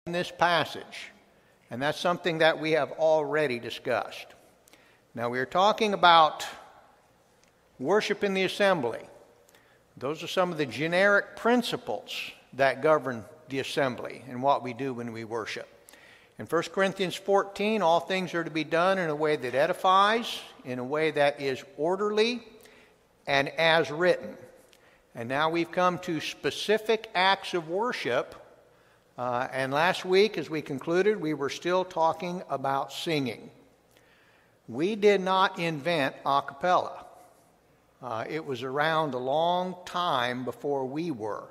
in this passage, and that's something that we have already discussed. Now, we are talking about worship in the assembly. Those are some of the generic principles that govern the assembly and what we do when we worship. In 1 Corinthians 14, all things are to be done in a way that edifies, in a way that is orderly, and as written. And now we've come to specific acts of worship. And last week, as we concluded, we were still talking about singing. We did not invent a cappella. It was around a long time before we were.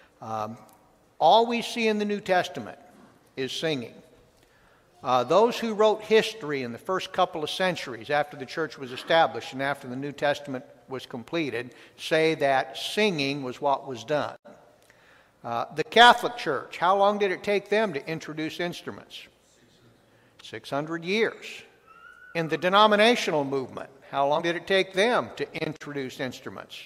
All we see in the New Testament is singing. Those who wrote history in the first couple of centuries after the church was established and after the New Testament was completed say that singing was what was done. The Catholic Church, how long did it take them to introduce instruments? 600 years. In the denominational movement, how long did it take them to introduce instruments?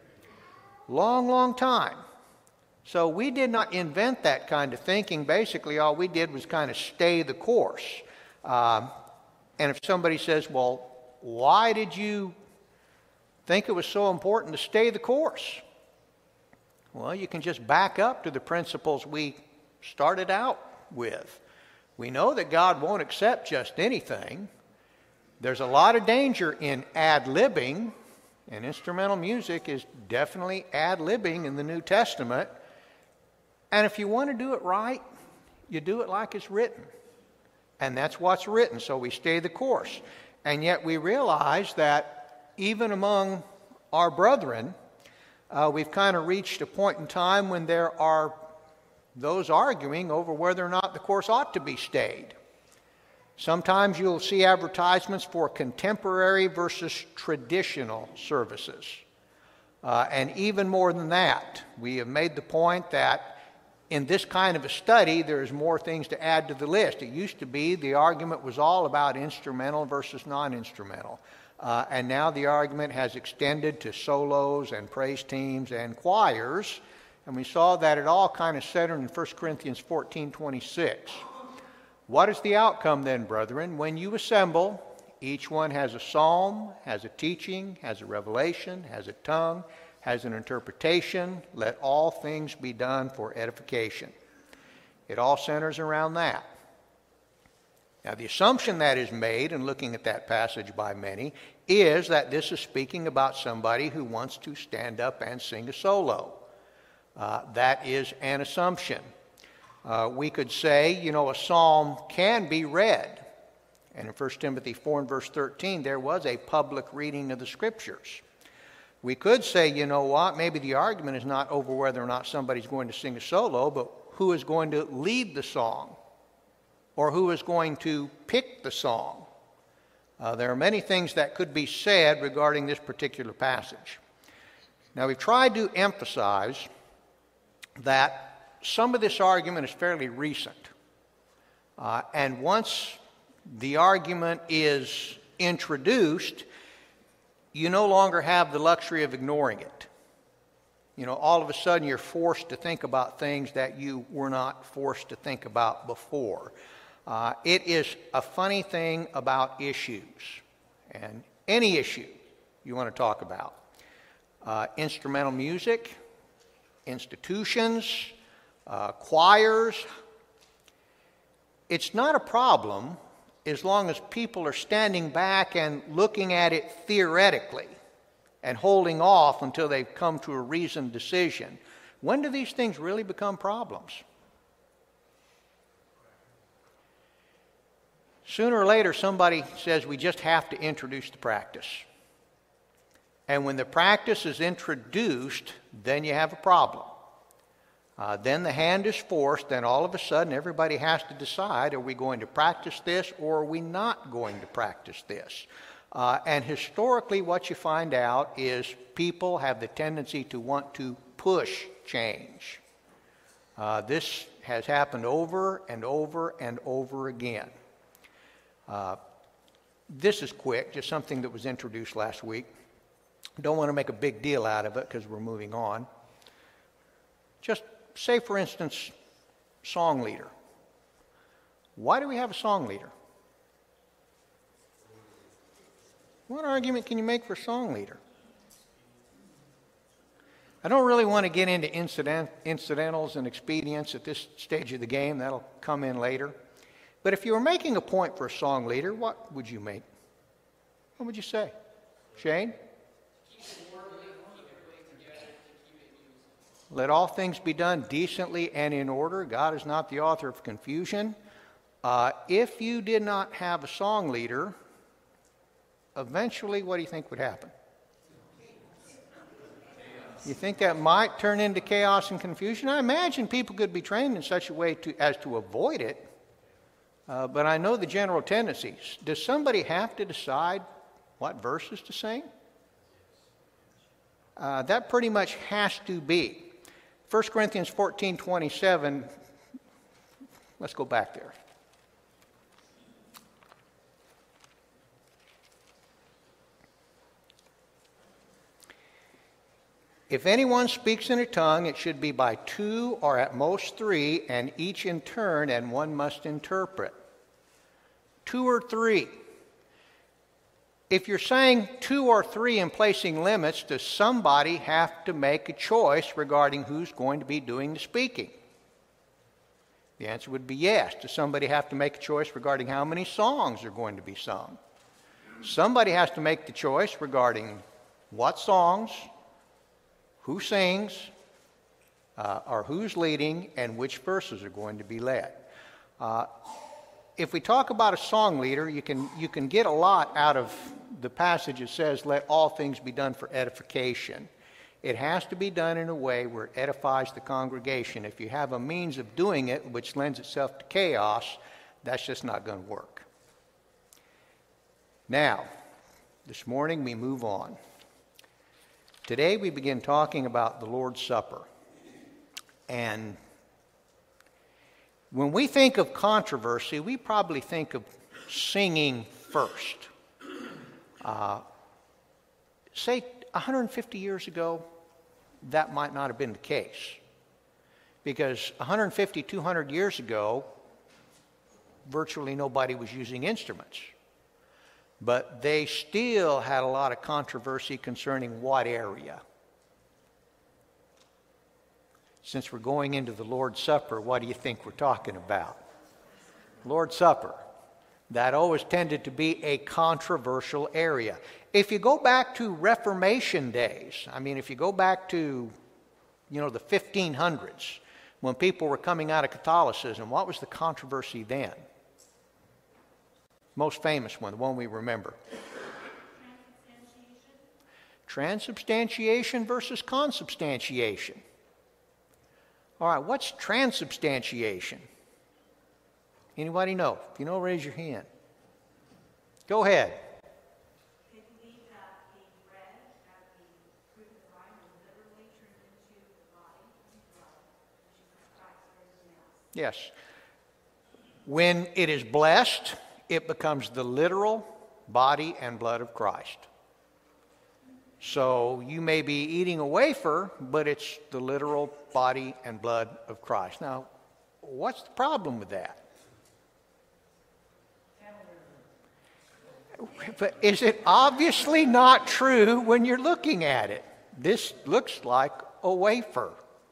Long, long time. So we did not invent that kind of thinking. Basically, all we did was kind of stay the course. And if somebody says, well, why did you think it was so important to stay the course? Well, you can just back up to the principles we started out with. We know that God won't accept just anything. There's a lot of danger in ad-libbing, and instrumental music is definitely ad-libbing in the New Testament. And if you want to do it right, you do it like it's written. And that's what's written, so we stay the course. And yet we realize that even among our brethren, we've kind of reached a point in time when there are those arguing over whether or not the course ought to be stayed. Sometimes you'll see advertisements for contemporary versus traditional services. And even more than that, we have made the point that in this kind of a study, there's more things to add to the list. It used to be the argument was all about instrumental versus non-instrumental. And now the argument has extended to solos and praise teams and choirs. And we saw that it all kind of centered in 1 Corinthians 14:26. What is the outcome then, brethren? When you assemble, each one has a psalm, has a teaching, has a revelation, has a tongue, has an interpretation. Let all things be done for edification. It all centers around that. Now, the assumption that is made in looking at that passage by many is that this is speaking about somebody who wants to stand up and sing a solo. That is an assumption. We could say, a psalm can be read. And in 1 Timothy 4 and verse 13, there was a public reading of the Scriptures. We could say, maybe the argument is not over whether or not somebody's going to sing a solo, but who is going to lead the song, or who is going to pick the song. There are many things that could be said regarding this particular passage. Now, we've tried to emphasize that some of this argument is fairly recent. And once the argument is introduced, you no longer have the luxury of ignoring it. All of a sudden you're forced to think about things that you were not forced to think about before. It is a funny thing about issues, and any issue you want to talk about. Instrumental music, institutions, choirs. It's not a problem as long as people are standing back and looking at it theoretically and holding off until they've come to a reasoned decision. When do these things really become problems? Sooner or later, somebody says we just have to introduce the practice. And when the practice is introduced, then you have a problem. Then the hand is forced, then all of a sudden everybody has to decide, are we going to practice this or are we not going to practice this? And historically what you find out is people have the tendency to want to push change. This has happened over and over and over again. This is quick, just something that was introduced last week. Don't want to make a big deal out of it because we're moving on. Just say, for instance, song leader. Why do we have a song leader? What argument can you make for a song leader? I don't really want to get into incidentals and expedients at this stage of the game. That'll come in later. But if you were making a point for a song leader, what would you make? What would you say? Shane? Let all things be done decently and in order. God is not the author of confusion. If you did not have a song leader, eventually what do you think would happen? You think that might turn into chaos and confusion? I imagine people could be trained in such a way as to avoid it. But I know the general tendencies. Does somebody have to decide what verses to sing? That pretty much has to be. 1 Corinthians 14:27, let's go back there. If anyone speaks in a tongue, it should be by two or at most three, and each in turn, and one must interpret. 2 or 3. If you're saying 2 or 3 and placing limits, does somebody have to make a choice regarding who's going to be doing the speaking? The answer would be yes. Does somebody have to make a choice regarding how many songs are going to be sung? Somebody has to make the choice regarding what songs, who sings, or who's leading, and which verses are going to be led. If we talk about a song leader, you can get a lot out of the passage that says, let all things be done for edification. It has to be done in a way where it edifies the congregation. If you have a means of doing it which lends itself to chaos, that's just not going to work. Now, this morning we move on. Today we begin talking about the Lord's Supper. And when we think of controversy, we probably think of singing first. Say 150 years ago, that might not have been the case. Because 150, 200 years ago, virtually nobody was using instruments. But they still had a lot of controversy concerning what area. Since we're going into the Lord's Supper, what do you think we're talking about? Lord's Supper. That always tended to be a controversial area. If you go back to Reformation days, if you go back to, the 1500s, when people were coming out of Catholicism, what was the controversy then? Most famous one, the one we remember. Transubstantiation versus consubstantiation. All right, what's transubstantiation? Anybody know? If you know, raise your hand. Go ahead. They believe that the bread at the fruit of the vine was literally turned into the body and blood, which is Christ for the Mass. Yes. When it is blessed, it becomes the literal body and blood of Christ. So you may be eating a wafer, but it's the literal body and blood of Christ. Now, what's the problem with that? But is it obviously not true when you're looking at it? This looks like a wafer.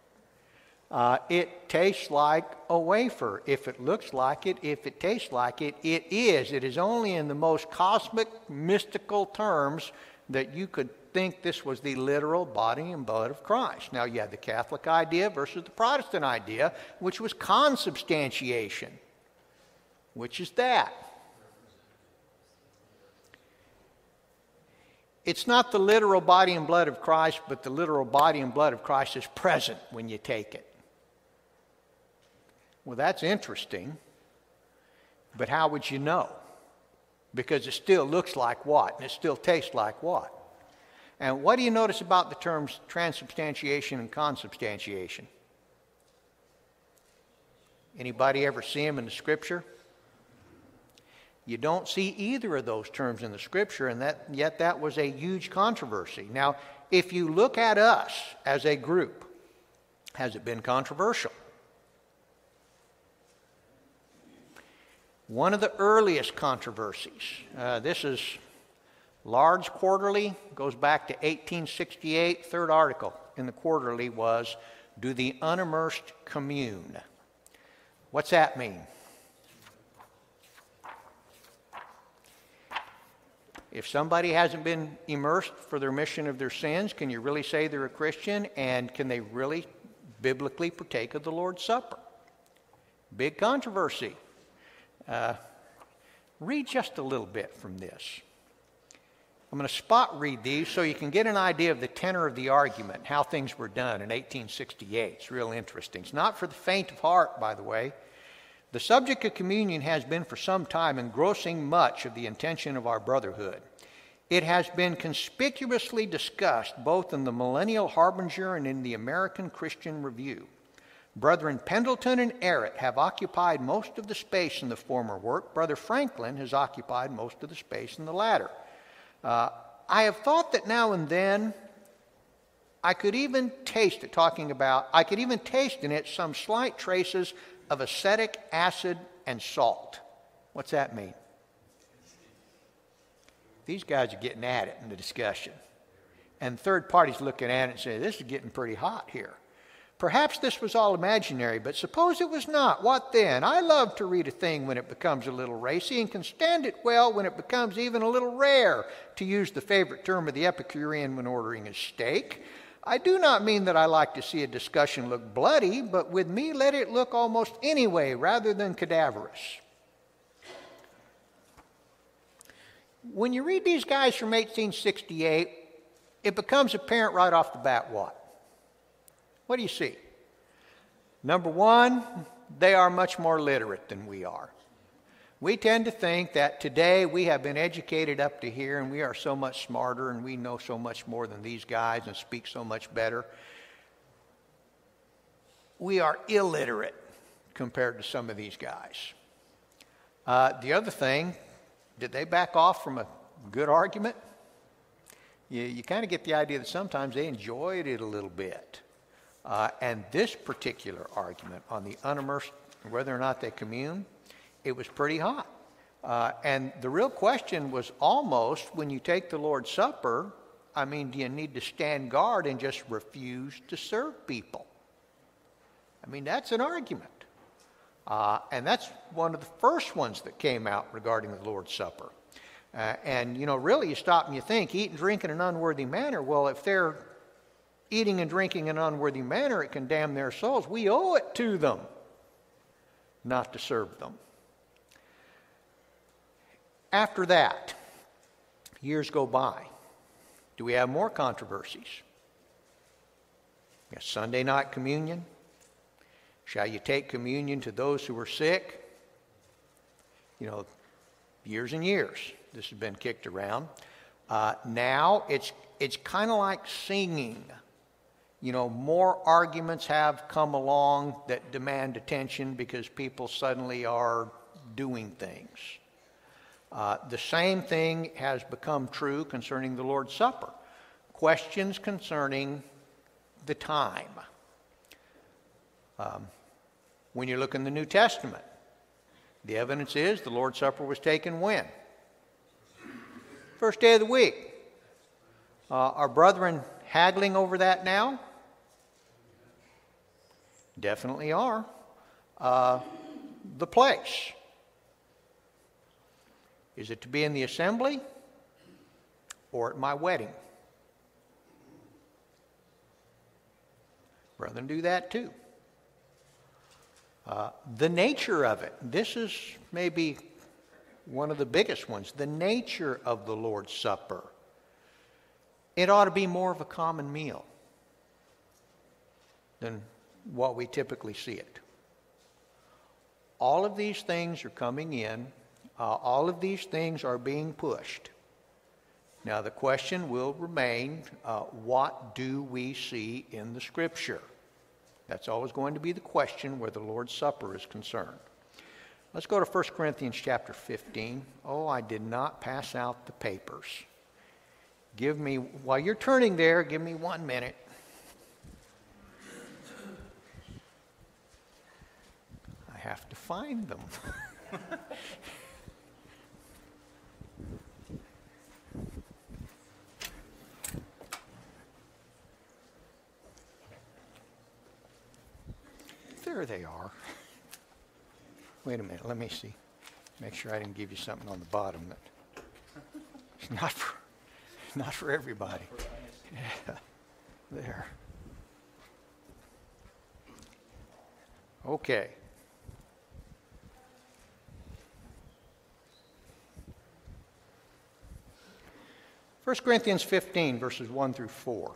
It tastes like a wafer. If it looks like it, if it tastes like it, it is. It is only in the most cosmic, mystical terms that you could think this was the literal body and blood of Christ. Now, you have the Catholic idea versus the Protestant idea, which was consubstantiation. Which is that? It's not the literal body and blood of Christ, but the literal body and blood of Christ is present when you take it. Well, that's interesting, but how would you know? Because it still looks like what? And it still tastes like what? And what do you notice about the terms transubstantiation and consubstantiation? Anybody ever see them in the Scripture? You don't see either of those terms in the Scripture, and yet that was a huge controversy. Now, if you look at us as a group, has it been controversial? One of the earliest controversies. This is Large Quarterly, goes back to 1868. Third article in the Quarterly was, "Do the unimmersed commune?" What's that mean? If somebody hasn't been immersed for the remission of their sins, can you really say they're a Christian? And can they really biblically partake of the Lord's Supper? Big controversy. Read just a little bit from this. I'm going to spot read these so you can get an idea of the tenor of the argument, how things were done in 1868. It's real interesting. It's not for the faint of heart, by the way. The subject of communion has been for some time engrossing much of the attention of our brotherhood. It has been conspicuously discussed both in the Millennial Harbinger and in the American Christian Review. Brethren Pendleton and Arrett have occupied most of the space in the former work. Brother Franklin has occupied most of the space in the latter. I have thought that now and then I could even taste in it some slight traces of acetic acid and salt. What's that mean? These guys are getting at it in the discussion. And third parties looking at it and saying, this is getting pretty hot here. Perhaps this was all imaginary, but suppose it was not. What then? I love to read a thing when it becomes a little racy and can stand it well when it becomes even a little rare, to use the favorite term of the Epicurean when ordering a steak. I do not mean that I like to see a discussion look bloody, but with me let it look almost any way rather than cadaverous. When you read these guys from 1868, it becomes apparent right off the bat what? What do you see? Number one, they are much more literate than we are. We tend to think that today we have been educated up to here and we are so much smarter and we know so much more than these guys and speak so much better. We are illiterate compared to some of these guys. The other thing, did they back off from a good argument? You kind of get the idea that sometimes they enjoyed it a little bit. And this particular argument on the unimmersed, whether or not they commune, it was pretty hot. And the real question was almost, when you take the Lord's Supper, do you need to stand guard and just refuse to serve people? That's an argument. And that's one of the first ones that came out regarding the Lord's Supper. Really you stop and you think, eat and drink in an unworthy manner. Well, if they're eating and drinking in an unworthy manner, it can damn their souls. We owe it to them not to serve them. After that, years go by. Do we have more controversies? We got Sunday night communion. Shall you take communion to those who are sick? Years and years this has been kicked around. Now it's kind of like singing. More arguments have come along that demand attention because people suddenly are doing things. The same thing has become true concerning the Lord's Supper. Questions concerning the time. When you look in the New Testament, the evidence is the Lord's Supper was taken when? First day of the week. Are brethren haggling over that now? Definitely are. The place. Is it to be in the assembly or at my wedding? Brethren do that too. The nature of it. This is maybe one of the biggest ones. The nature of the Lord's Supper. It ought to be more of a common meal than what we typically see it. All of these things are coming in. All of these things are being pushed. Now the question will remain, what do we see in the Scripture? That's always going to be the question where the Lord's Supper is concerned. Let's go to 1 Corinthians chapter 15. Oh, I did not pass out the papers. While you're turning there, give me 1 minute. I have to find them. There they are. Wait a minute, let me see. Make sure I didn't give you something on the bottom that it's not for everybody. Yeah, there. Okay. First Corinthians 15, verses 1 through 4.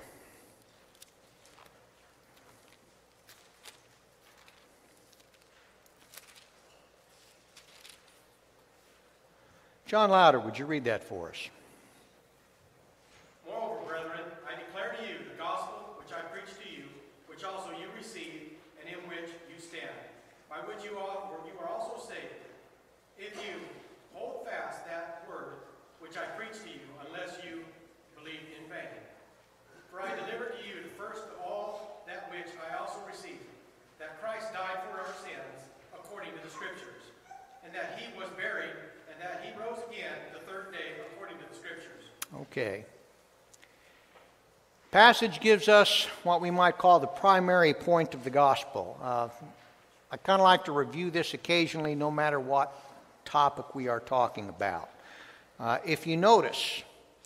John Louder, would you read that for us? Moreover, brethren, I declare to you the gospel which I preached to you, which also you received, and in which you stand, by which you are also saved, if you hold fast that word which I preached to you, unless you believe in vain. For I delivered to you the first of all that which I also received, that Christ died for our sins, according to the Scriptures, and that he was buried, and that he rose again the third day, according to the Scriptures. Okay. Passage gives us what we might call the primary point of the gospel. I kind of like to review this occasionally, no matter what topic we are talking about. If you notice,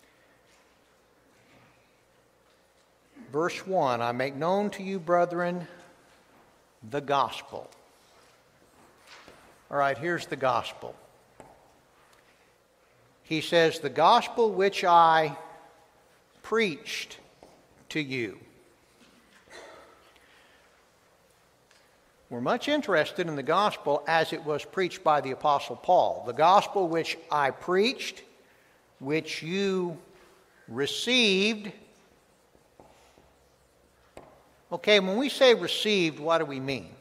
verse 1, I make known to you, brethren, the gospel. All right, here's the gospel. He says, the gospel which I preached to you. We're much interested in the gospel as it was preached by the Apostle Paul. The gospel which I preached, which you received. Okay, when we say received, what do we mean?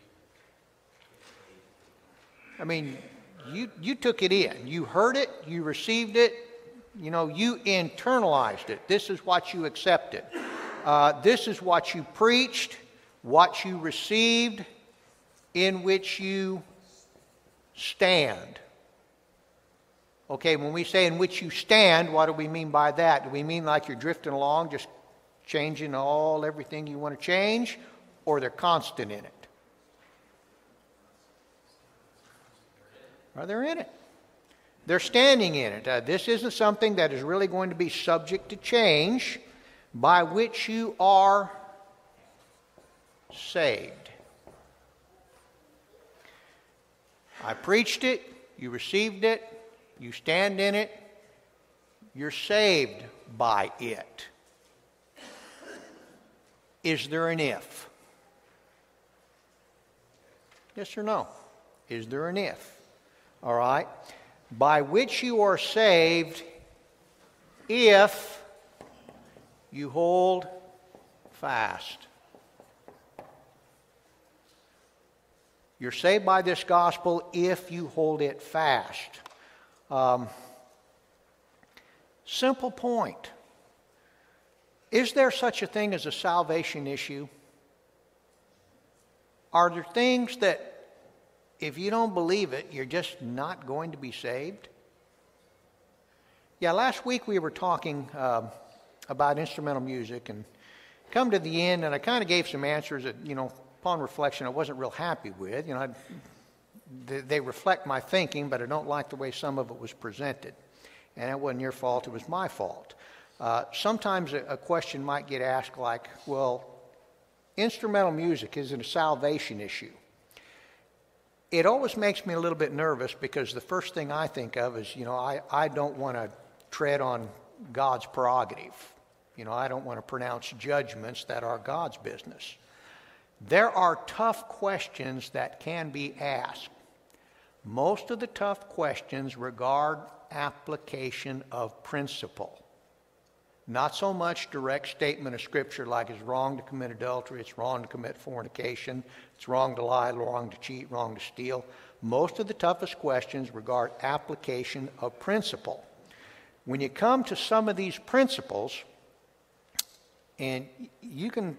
I mean, you took it in. You heard it. You received it. You know, you internalized it. This is what you accepted. This is what you preached, what you received, in which you stand. Okay, when we say in which you stand, what do we mean by that? Do we mean like you're drifting along, just changing everything you want to change, or they're constant in it? Or they're in it. They're standing in it. This isn't something that is really going to be subject to change, by which you are saved. I preached it, you received it, you stand in it, you're saved by it. Is there an if? Yes or no? Is there an if? All right. By which you are saved if you hold fast. You're saved by this gospel if you hold it fast. Simple point. Is there such a thing as a salvation issue? Are there things that if you don't believe it, you're just not going to be saved? Yeah, last week we were talking about instrumental music and come to the end, and I kind of gave some answers that, upon reflection, I wasn't real happy with. They reflect my thinking, but I don't like the way some of it was presented. And it wasn't your fault, it was my fault. Sometimes a question might get asked like, well, instrumental music, is it a salvation issue? It always makes me a little bit nervous because the first thing I think of is, I don't want to tread on God's prerogative. I don't want to pronounce judgments that are God's business. There are tough questions that can be asked. Most of the tough questions regard application of principle. Not so much direct statement of Scripture like it's wrong to commit adultery, it's wrong to commit fornication, it's wrong to lie, wrong to cheat, wrong to steal. Most of the toughest questions regard application of principle. When you come to some of these principles, and you can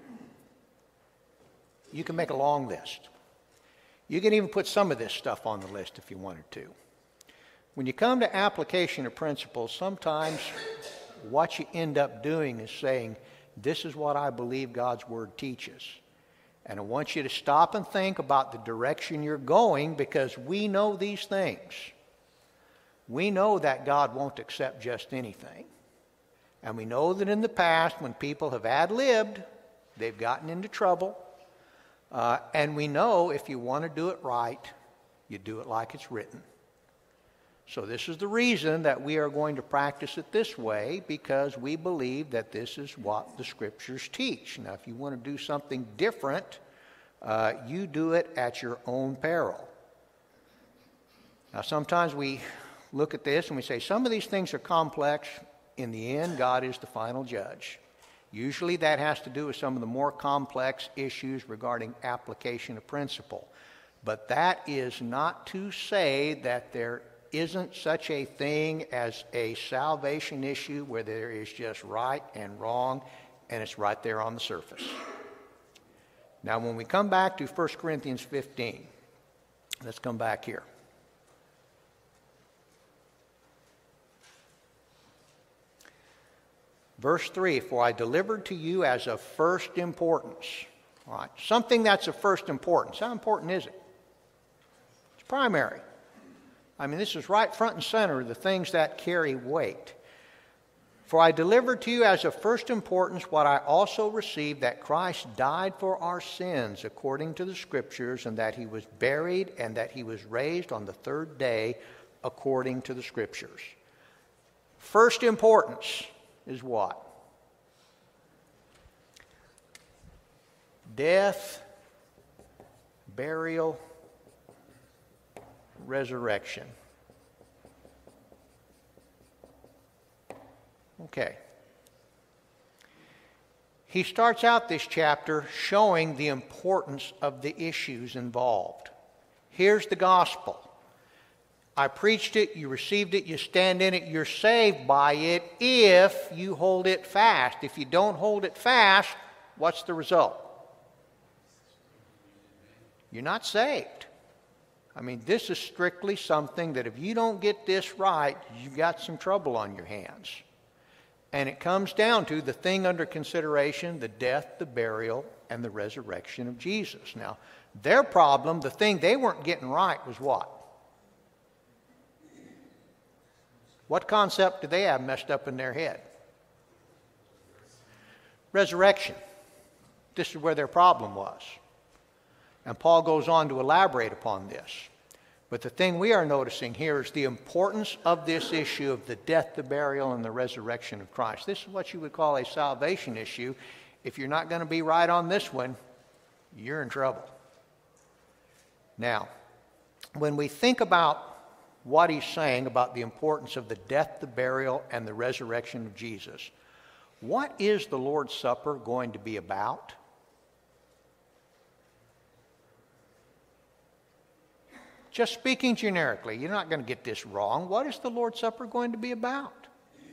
make a long list. You can even put some of this stuff on the list if you wanted to. when you come to application of principles, sometimes what you end up doing is saying, this is what I believe God's Word teaches. And I want you to stop and think about the direction you're going, because we know these things. We know that God won't accept just anything. And we know that in the past, when people have ad-libbed, they've gotten into trouble. And we know if you want to do it right, you do it like it's written. So this is the reason that we are going to practice it this way, because we believe that this is what the Scriptures teach. Now, if you want to do something different, you do it at your own peril. Now, sometimes we look at this and we say, some of these things are complex. In the end, God is the final judge. Usually that has to do with some of the more complex issues regarding application of principle. But that is not to say that there isn't such a thing as a salvation issue where there is just right and wrong, and it's right there on the surface. Now, when we come back to 1 Corinthians 15, let's come back here. Verse 3, for I delivered to you as of first importance. All right, something that's of first importance. How important is it? It's primary. I mean, this is right front and center of the things that carry weight. For I delivered to you as of first importance what I also received, that Christ died for our sins according to the Scriptures, and that he was buried, and that he was raised on the third day according to the Scriptures. First importance is what? Death, burial, resurrection. Okay. He starts out this chapter showing the importance of the issues involved. Here's the gospel. I preached it, you received it, you stand in it, you're saved by it if you hold it fast. If you don't hold it fast, what's the result? You're not saved. I mean, this is strictly something that if you don't get this right, you've got some trouble on your hands. And it comes down to the thing under consideration, the death, the burial, and the resurrection of Jesus. Now, their problem, the thing they weren't getting right was what? What concept do they have messed up in their head? Resurrection. This is where their problem was. And Paul goes on to elaborate upon this. But the thing we are noticing here is the importance of this issue of the death, the burial, and the resurrection of Christ. This is what you would call a salvation issue. If you're not going to be right on this one, you're in trouble. Now, when we think about what he's saying about the importance of the death, the burial, and the resurrection of Jesus, what is the Lord's Supper going to be about? Just speaking generically, you're not going to get this wrong. What is the Lord's Supper going to be about?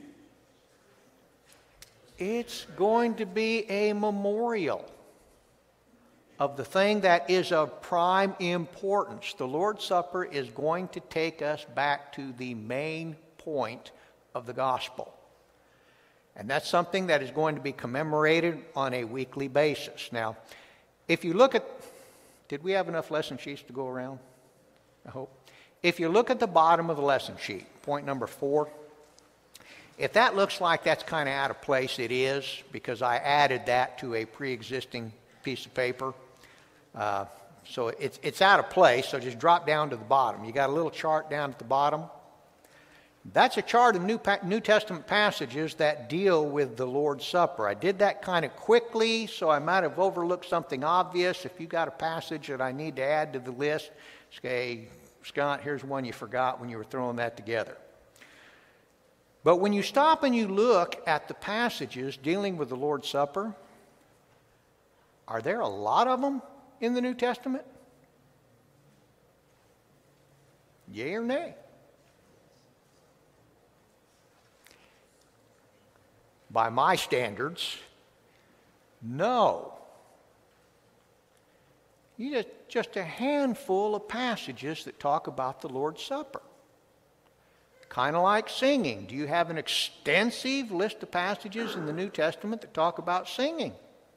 It's going to be a memorial of the thing that is of prime importance. The Lord's Supper is going to take us back to the main point of the gospel. And that's something that is going to be commemorated on a weekly basis. Now, if you look at, did we have enough lesson sheets to go around? I hope. If you look at the bottom of the lesson sheet, point number 4, if that looks like that's kind of out of place, it is, because I added that to a pre-existing piece of paper. So it's out of place, so just drop down to the bottom. You got a little chart down at the bottom. That's a chart of New Testament passages that deal with the Lord's Supper. I did that kind of quickly, so I might have overlooked something obvious. If you got a passage that I need to add to the list, say, Scott, here's one you forgot when you were throwing that together. But when you stop and you look at the passages dealing with the Lord's Supper, are there a lot of them in the New Testament? Yea or nay? By my standards, no. Just a handful of passages that talk about the Lord's Supper. Kind of like singing. Do you have an extensive list of passages in the New Testament that talk about singing?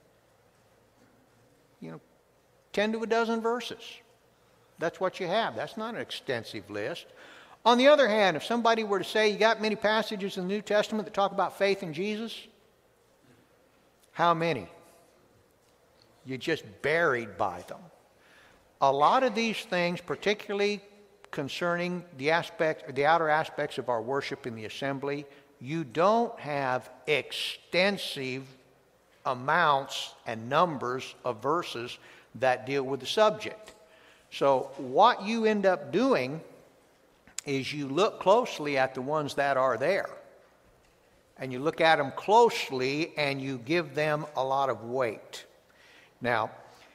10 to a dozen verses. That's what you have. That's not an extensive list. On the other hand, if somebody were to say, you got many passages in the New Testament that talk about faith in Jesus? How many? You're just buried by them. A lot of these things, particularly concerning the outer aspects of our worship in the assembly, you don't have extensive amounts and numbers of verses that deal with the subject. So what you end up doing is you look closely at the ones that are there. And you look at them closely and you give them a lot of weight. Now,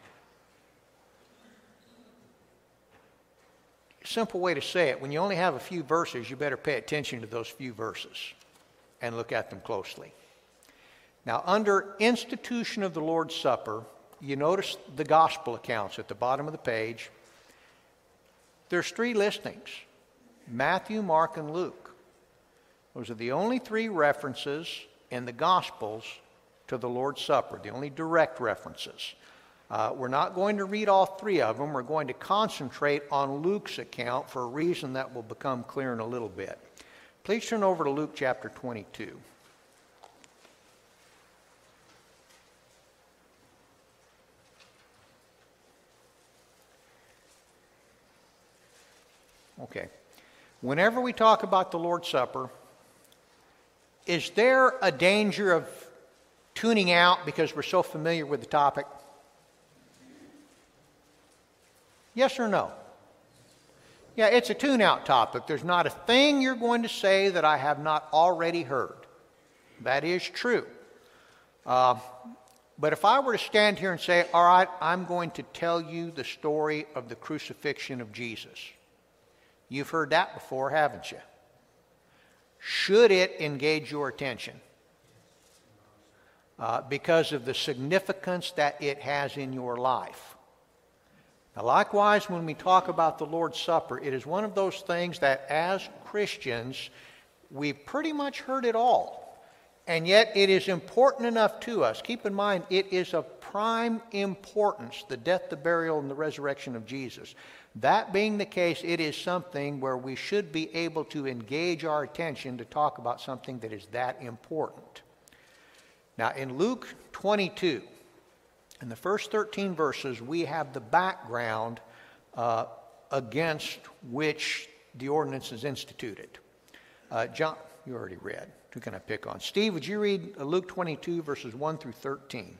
simple way to say it, when you only have a few verses, you better pay attention to those few verses and look at them closely. Now, under institution of the Lord's Supper, you notice the gospel accounts at the bottom of the page. There's 3 listings: Matthew, Mark, and Luke. Those are the only 3 references in the Gospels to the Lord's Supper, the only direct references. We're not going to read all 3 of them. We're going to concentrate on Luke's account for a reason that will become clear in a little bit. Please turn over to Luke chapter 22. Okay. Whenever we talk about the Lord's Supper, is there a danger of tuning out because we're so familiar with the topic? Yes or no? Yeah, it's a tune-out topic. There's not a thing you're going to say that I have not already heard. That is true. But if I were to stand here and say, all right, I'm going to tell you the story of the crucifixion of Jesus. You've heard that before, haven't you? Should it engage your attention? Because of the significance that it has in your life. Now, likewise, when we talk about the Lord's Supper, it is one of those things that as Christians, we've pretty much heard it all. And yet it is important enough to us. Keep in mind, it is of prime importance, the death, the burial, and the resurrection of Jesus. That being the case, it is something where we should be able to engage our attention to talk about something that is that important. Now, in Luke 22, in the first 13 verses, we have the background against which the ordinance is instituted. John, you already read. Who can I pick on? Steve, would you read Luke 22, verses 1 through 13?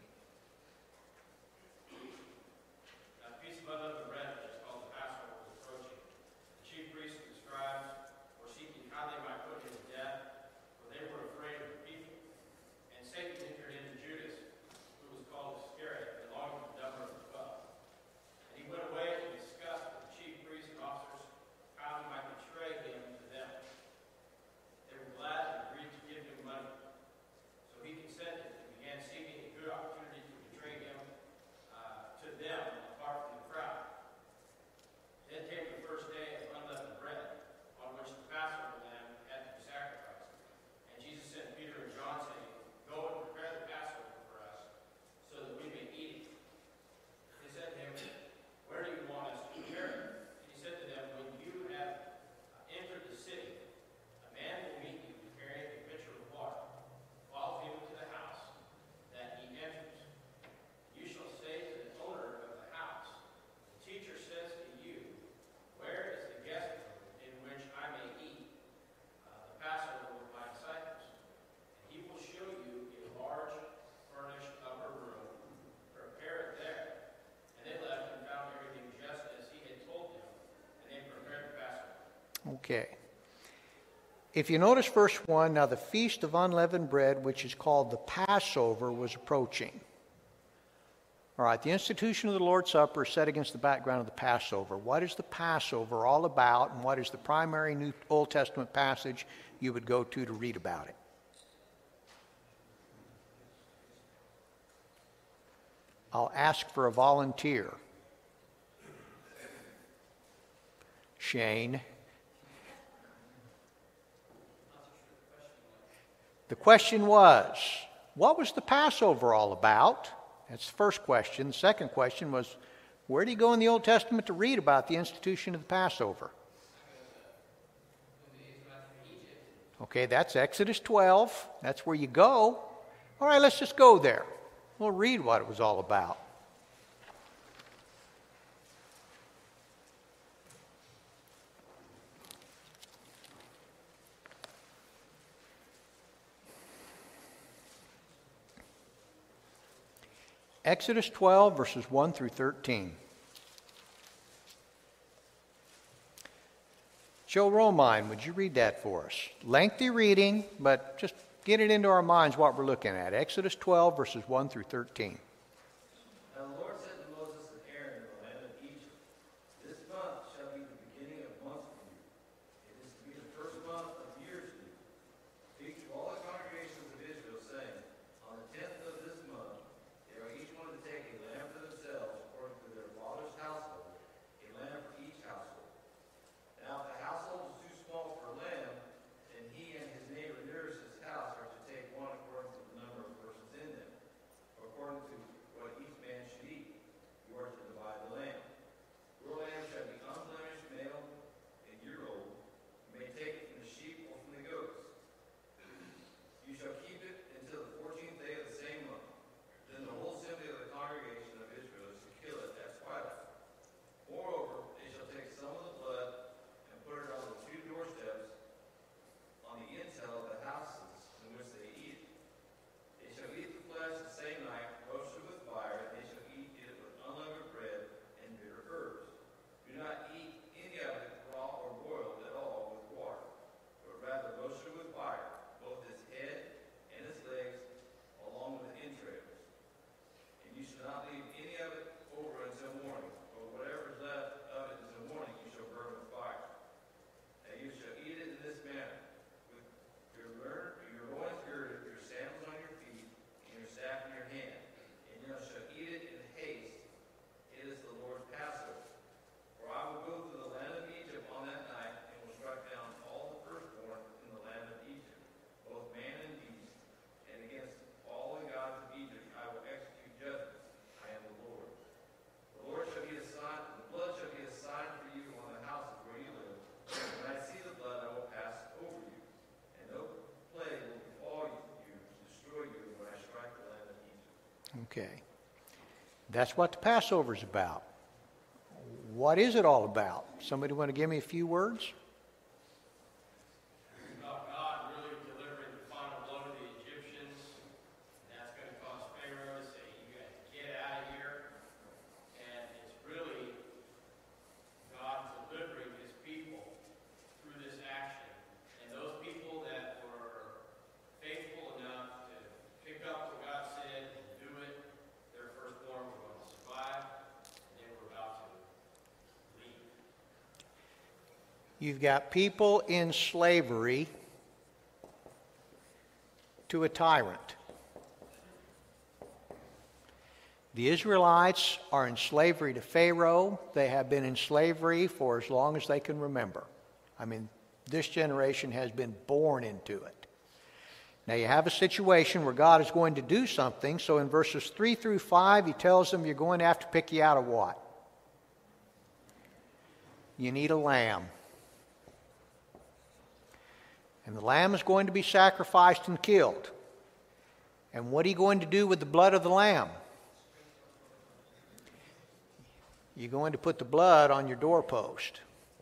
Okay. If you notice verse 1, now the feast of unleavened bread, which is called the Passover, was approaching. All right, the institution of the Lord's Supper is set against the background of the Passover. What is the Passover all about, and what is the primary New Old Testament passage you would go to read about it? I'll ask for a volunteer. Shane. The question was, what was the Passover all about? That's the first question. The second question was, where do you go in the Old Testament to read about the institution of the Passover? Okay, that's Exodus 12. That's where you go. All right, let's just go there. We'll read what it was all about. Exodus 12, verses 1 through 13. Joe Romine, would you read that for us? Lengthy reading, but just get it into our minds what we're looking at. Exodus 12, verses 1 through 13. Now the Lord said to Moses and Aaron in the land of Egypt, "This month shall be the beginning of months for you. It is to be the first month of years for you. Speak to all the congregations of Israel, saying, on the 10th of this month, they are each one to take a lamb for themselves according to their father's household, a lamb for each household. Now if the household is too small for a lamb, then he and his neighbor nearest his house are to take one according to the number of persons in them, according to what each man should eat. You are to divide the lamb. Your lamb shall be unblemished, male, a year old. You may take it from the sheep or from the goats. You shall keep it until the 14th day of the same month. Then the whole assembly of the congregation of Israel is to kill it at twilight. Moreover, they shall take some of the blood and put it on the two doorsteps on the intel of the houses in which they eat it. They shall eat the flesh the same night, roasted with fire, and they shall eat it with unleavened bread and bitter herbs. Do not eat any of it raw or boiled at all with water, but rather roasted with fire, both its head and its legs, along with the entrails. And you shall not leave any of it over until morning, but whatever is left of it until morning you shall burn with fire. And you shall eat it in this manner, with your loins girded, your sandals on your feet, and your staff in your hand. And you shall eat it in haste. It is the Lord's Passover. For I will go through the land of Egypt on that night, and will strike down all the firstborn in the land of Egypt, both man and beast, and against all the gods of Egypt I will execute judgment. I am the Lord. The Lord shall be a sign, the blood shall be a sign for you on the houses where you live. When I see the blood, I will pass over you, and no plague will befall you to destroy you when I strike the land of Egypt. Okay. That's what the Passover is about. What is it all about? Somebody want to give me a few words? About God really delivering the final blow to the Egyptians. That's going to cause Pharaoh to say, you got to get out of here. And it's really God delivering his people through this action. And those people that were faithful enough to pick up what God said and do it, their firstborn were going to survive, and they were about to leave. You've got people in slavery to a tyrant. The Israelites are in slavery to Pharaoh. They have been in slavery for as long as they can remember. I mean, this generation has been born into it. Now you have a situation where God is going to do something. So in verses 3 through 5, he tells them you're going to have to pick you out of what? You need a lamb. And the lamb is going to be sacrificed and killed. And what are you going to do with the blood of the lamb? You're going to put the blood on your doorpost.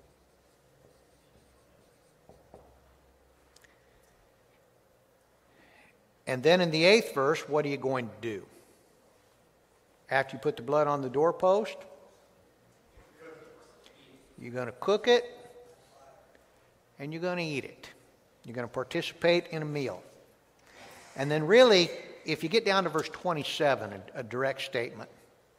And then in the 8th verse, what are you going to do? After you put the blood on the doorpost, you're going to cook it and you're going to eat it. You're going to participate in a meal. And then really, if you get down to verse 27, a direct statement.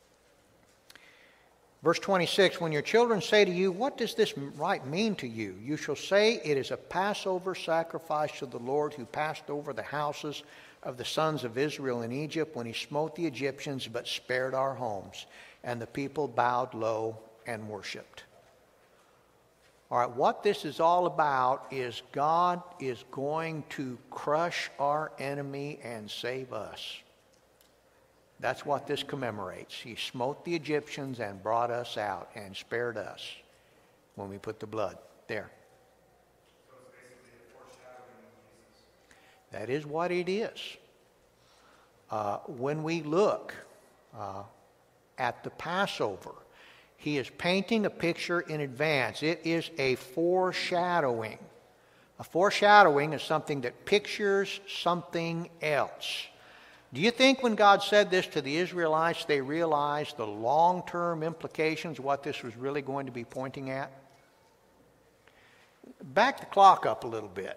Verse 26, when your children say to you, what does this rite mean to you? You shall say, it is a Passover sacrifice to the Lord who passed over the houses of the sons of Israel in Egypt when he smote the Egyptians but spared our homes. And the people bowed low and worshipped. All right, what this is all about is God is going to crush our enemy and save us. That's what this commemorates. He smote the Egyptians and brought us out and spared us when we put the blood there. So it's basically a foreshadowing of Jesus. That is what it is. When we look at the Passover, he is painting a picture in advance. It is a foreshadowing. A foreshadowing is something that pictures something else. Do you think when God said this to the Israelites, they realized the long-term implications of what this was really going to be pointing at? Back the clock up a little bit.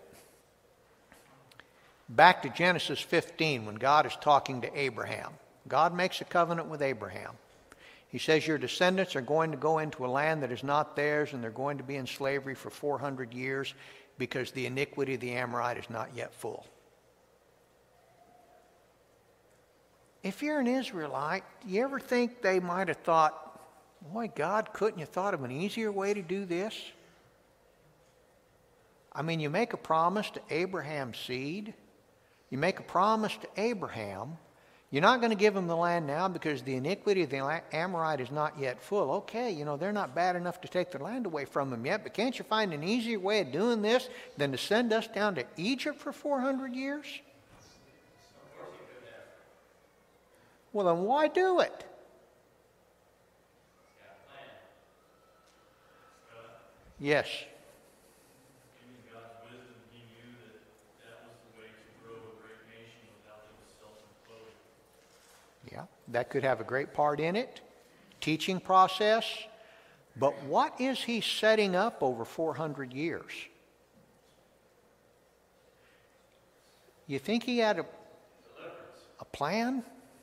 Back to Genesis 15 when God is talking to Abraham. God makes a covenant with Abraham. He says your descendants are going to go into a land that is not theirs, and they're going to be in slavery for 400 years because the iniquity of the Amorite is not yet full. If you're an Israelite, do you ever think they might have thought, boy, God, couldn't you thought of an easier way to do this? I mean, you make a promise to Abraham's seed. You make a promise to Abraham. You're not going to give him the land now because the iniquity of the Amorite is not yet full. Okay, they're not bad enough to take their land away from them yet, but can't you find an easier way of doing this than to send us down to Egypt for 400 years? Well, then why do it? Yes. Yeah, that could have a great part in it. Teaching process. But what is he setting up over 400 years? You think he had a plan?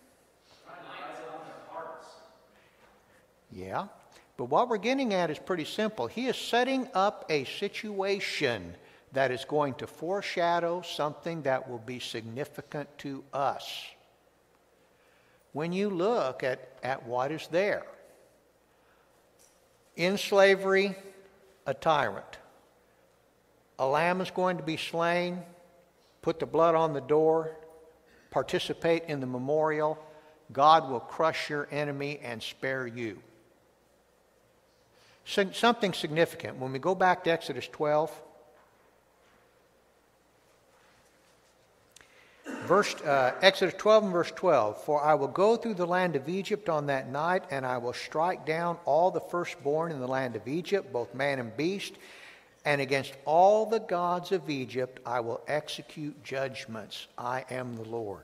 Yeah. But what we're getting at is pretty simple. He is setting up a situation that is going to foreshadow something that will be significant to us. When you look at what is there, in slavery, a tyrant. A lamb is going to be slain, put the blood on the door, participate in the memorial. God will crush your enemy and spare you. Something significant. When we go back to Exodus 12, Exodus 12 and verse 12, for I will go through the land of Egypt on that night, and I will strike down all the firstborn in the land of Egypt, both man and beast, and against all the gods of Egypt I will execute judgments. I am the Lord.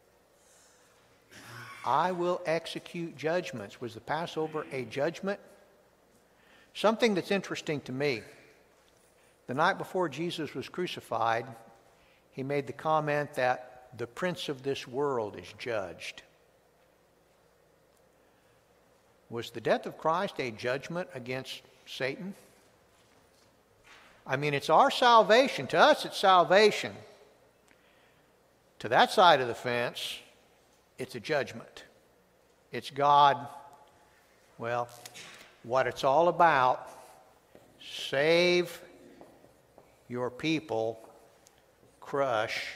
I will execute judgments. Was the Passover a judgment? Something that's interesting to me, the night before Jesus was crucified, he made the comment that the prince of this world is judged. Was the death of Christ a judgment against Satan? I mean, it's our salvation. To us, it's salvation. To that side of the fence, it's a judgment. It's God, well, what it's all about, save your people, crush.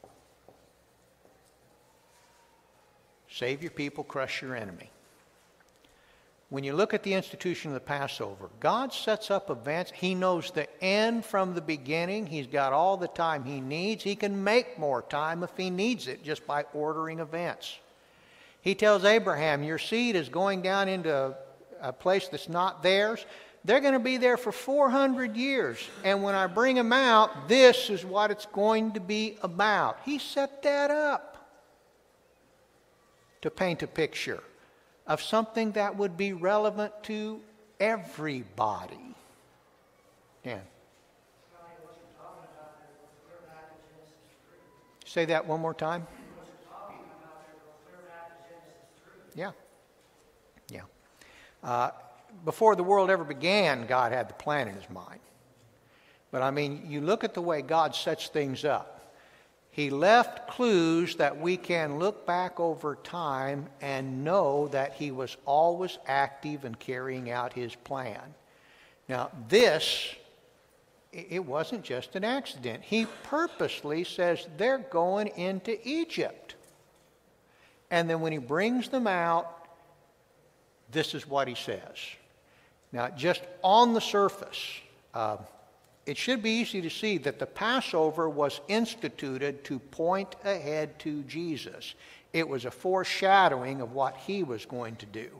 Save your people, crush your enemy. When you look at the institution of the Passover, God sets up events. He knows the end from the beginning. He's got all the time he needs. He can make more time if he needs it just by ordering events. He tells Abraham, your seed is going down into a place that's not theirs. They're going to be there for 400 years. And when I bring them out, this is what it's going to be about. He set that up to paint a picture of something that would be relevant to everybody. Dan. Say that one more time. Yeah. Yeah. Before the world ever began, God had the plan in his mind. But I mean, you look at the way God sets things up. He left clues that we can look back over time and know that he was always active in carrying out his plan. Now, this, it wasn't just an accident. He purposely says they're going into Egypt. And then when he brings them out, this is what he says. Now, just on the surface, it should be easy to see that the Passover was instituted to point ahead to Jesus. It was a foreshadowing of what he was going to do.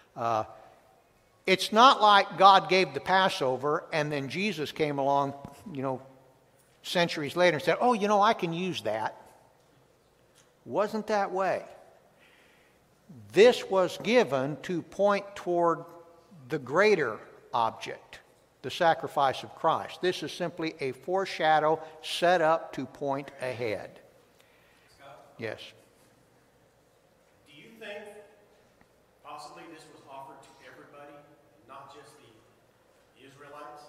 It's not like God gave the Passover and then Jesus came along, centuries later and said, oh, I can use that. Wasn't that way. This was given to point toward the greater object, the sacrifice of Christ. This is simply a foreshadow set up to point ahead. Scott, Yes. do you think possibly this was offered to everybody, not just the Israelites?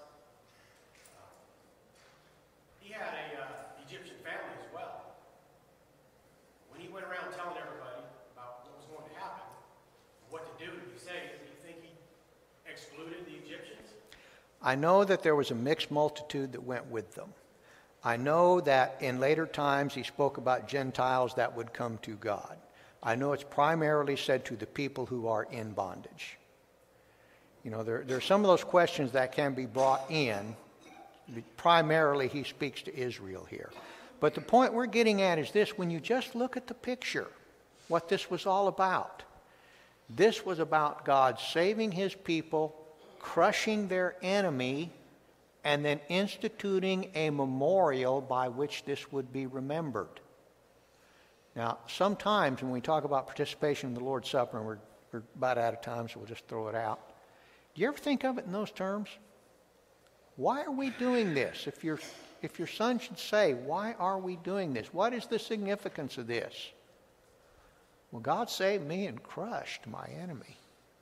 He had a Egyptian family as well. When he went around telling everybody about what was going to happen, what to do to be saved, do you think he excluded the Egyptians? I know that there was a mixed multitude that went with them. I know that in later times he spoke about Gentiles that would come to God. I know it's primarily said to the people who are in bondage. There are some of those questions that can be brought in. Primarily he speaks to Israel here. But the point we're getting at is this: when you just look at the picture, what this was all about. This was about God saving his people, crushing their enemy, and then instituting a memorial by which this would be remembered. Now, sometimes when we talk about participation in the Lord's Supper, and we're about out of time, so we'll just throw it out. Do you ever think of it in those terms? Why are we doing this? If your son should say, why are we doing this? What is the significance of this? Well, God saved me and crushed my enemy.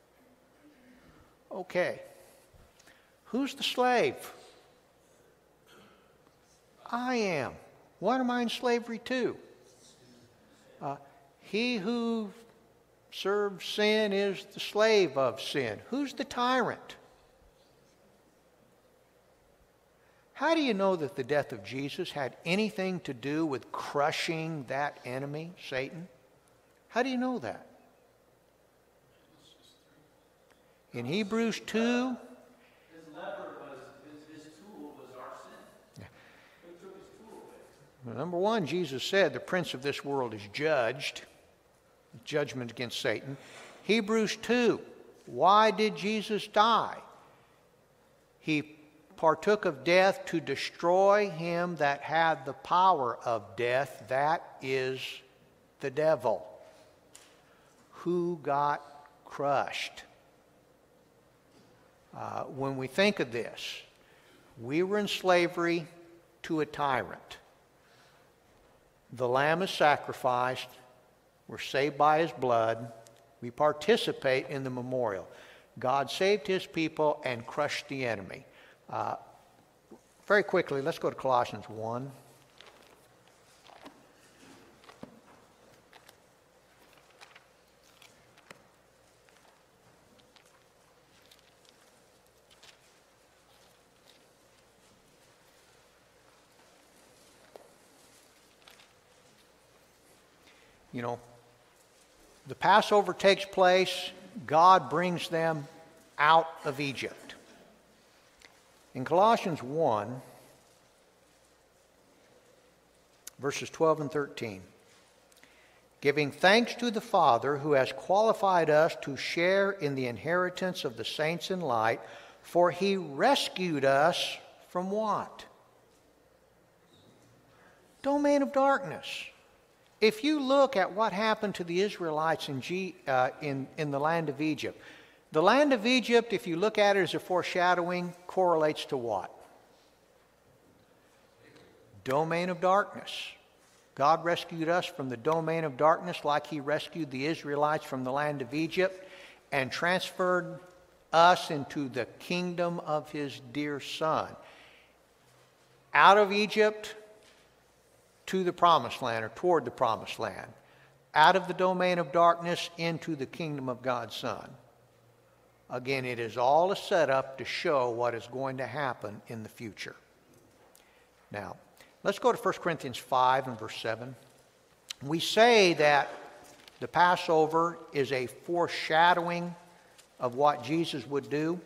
Okay. Who's the slave? I am. What am I in slavery to? He who serves sin is the slave of sin. Who's the tyrant? How do you know that the death of Jesus had anything to do with crushing that enemy, Satan? How do you know that? In Hebrews 2, His lever was, his tool was our sin. He took his tool away. well, number one, Jesus said the prince of this world is judged. Judgment against Satan. Hebrews 2, why did Jesus die? He partook of death to destroy him that had the power of death, that is the devil, who got crushed. When we think of this, we were in slavery to a tyrant. The lamb is sacrificed. We're saved by his blood. We participate in the memorial. God saved his people and crushed the enemy. Very quickly, let's go to Colossians 1. The Passover takes place. God brings them out of Egypt. In Colossians 1, verses 12 and 13, giving thanks to the Father who has qualified us to share in the inheritance of the saints in light, for he rescued us from what? Domain of darkness. If you look at what happened to the Israelites in the land of Egypt, the land of Egypt, if you look at it as a foreshadowing, correlates to what? Domain of darkness. God rescued us from the domain of darkness like he rescued the Israelites from the land of Egypt and transferred us into the kingdom of his dear Son. Out of Egypt to the promised land, or toward the promised land. Out of the domain of darkness into the kingdom of God's Son. Again, it is all a setup to show what is going to happen in the future. Now, let's go to 1 Corinthians 5 and verse 7. We say that the Passover is a foreshadowing of what Jesus would do.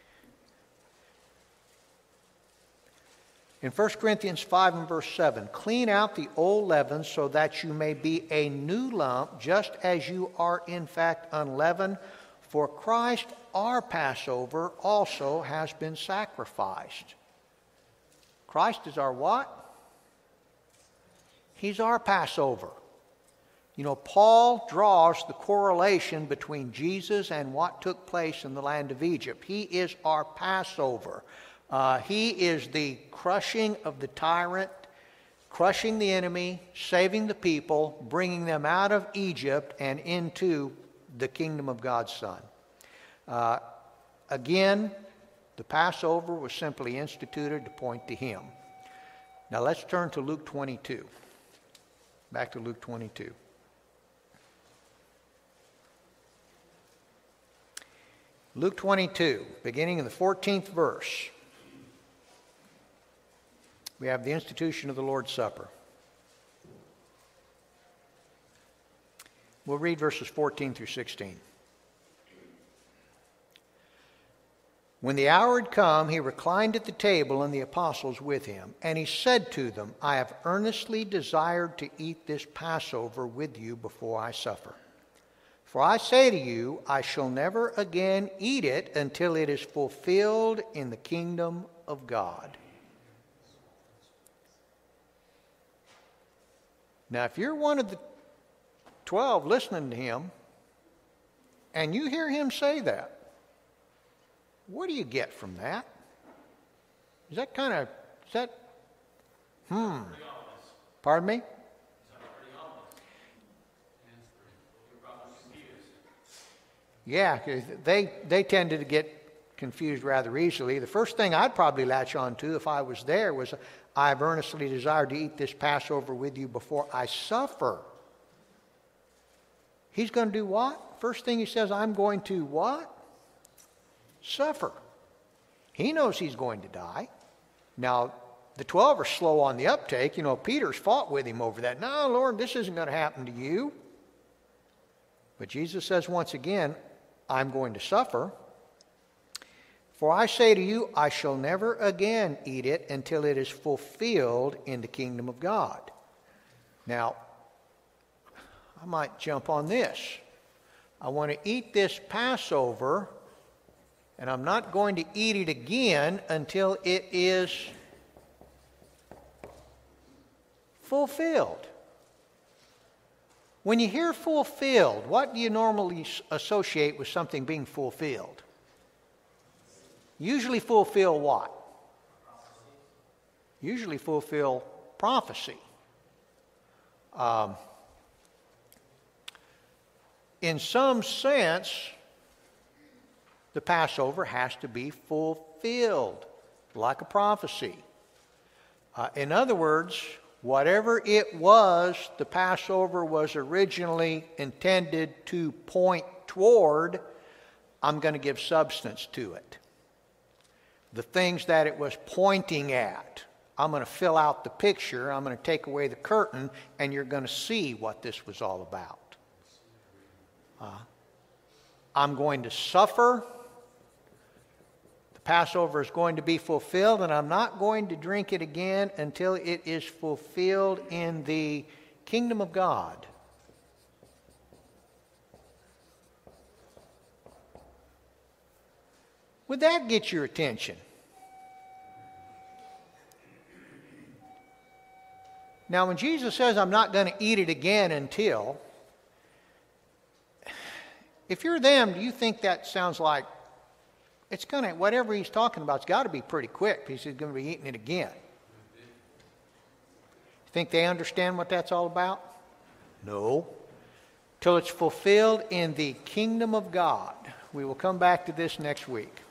In 1 Corinthians 5 and verse 7, clean out the old leaven so that you may be a new lump, just as you are in fact unleavened. For Christ, our Passover, also has been sacrificed. Christ is our what? He's our Passover. You know, Paul draws the correlation between Jesus and what took place in the land of Egypt. He is our Passover. He is the crushing of the tyrant, crushing the enemy, saving the people, bringing them out of Egypt and into the kingdom of God's Son. Again, the Passover was simply instituted to point to Him. Now let's turn to Luke 22. Back to Luke 22. Luke 22, beginning in the 14th verse, we have the institution of the Lord's Supper. We'll read verses 14 through 16. When the hour had come, he reclined at the table and the apostles with him. And he said to them, I have earnestly desired to eat this Passover with you before I suffer. For I say to you, I shall never again eat it until it is fulfilled in the kingdom of God. Now, if you're one of the 12 listening to him, and you hear him say that, what do you get from that? Is that kind of, Pardon me? Yeah, they tended to get confused rather easily. The first thing I'd probably latch on to if I was there was, I've earnestly desired to eat this Passover with you before I suffer. He's going to do what? First thing he says, I'm going to what? Suffer. He knows he's going to die. Now, the 12 are slow on the uptake. You know, Peter's fought with him over that. No, Lord, this isn't going to happen to you. But Jesus says once again, I'm going to suffer. For I say to you, I shall never again eat it until it is fulfilled in the kingdom of God. Now, I might jump on this. I want to eat this Passover, and I'm not going to eat it again until it is fulfilled. When you hear fulfilled, what do you normally associate with something being fulfilled? Usually fulfill what? Usually fulfill prophecy. In some sense, the Passover has to be fulfilled, like a prophecy. In other words, whatever it was, the Passover was originally intended to point toward, I'm going to give substance to it. The things that it was pointing at, I'm going to fill out the picture, I'm going to take away the curtain, and you're going to see what this was all about. I'm going to suffer. The Passover is going to be fulfilled, and I'm not going to drink it again until it is fulfilled in the kingdom of God. Would that get your attention? Now, when Jesus says, I'm not going to eat it again until, if you're them, do you think that sounds like it's going to, whatever he's talking about, it's got to be pretty quick because he's going to be eating it again? You think they understand what that's all about? No. Till it's fulfilled in the kingdom of God. We will come back to this next week.